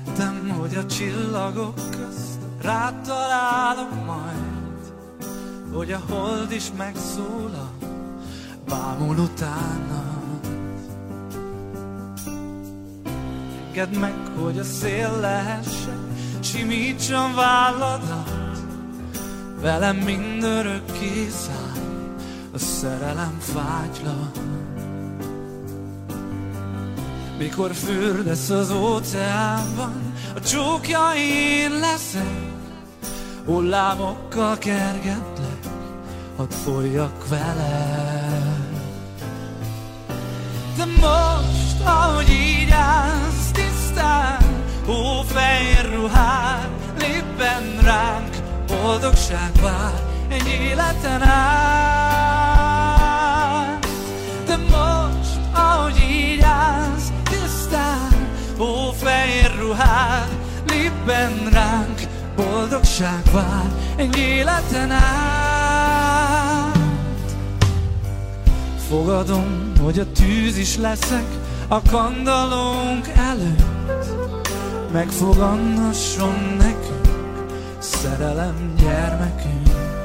Hittem, hogy a csillagok közt rád találok majd, hogy a hold is megszólal, bámul utánad. Engedd meg, hogy a szél lehessen, simítsam válladat, velem mindörökké száll a szerelem fágylat. Mikor fürdesz az óceánban, a csókja én leszek, hullámokkal kergetlek, hadd folyjak veled. De most, ahogy így állsz tisztán, hófehér ruhád, lépben ránk, boldogság vár egy életen át. De most, ahogy így állsz tisztán, hófehér ruhád, lépben ránk, boldogság vár egy életen át. Fogadom, hogy a tűz is leszek a kandallónk előtt, megfogantasson nekünk szerelem gyermekünk.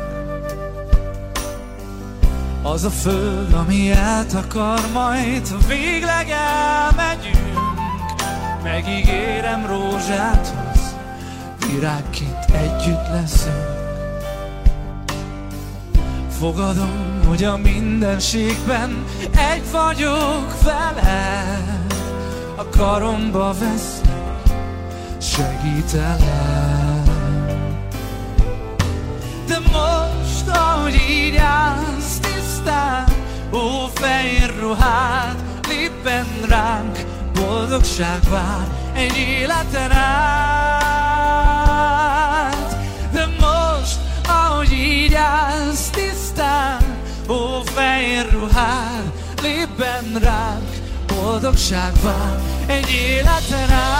Az a föld, ami eltakar majd, ha végleg elmegyünk, megígérem rózsáthoz, virágként együtt leszünk. Fogadom, hogy a mindenségben egy vagyok veled, a karomba veszlek, segítelek. De most, ahogy így állsz tisztán, hófehér ruhád, lépben ránk, boldogság vár egy életen át. De most, ahogy így állsz tisztán, hófehér ruhád, lépben ránk, boldogság vár egy életen át.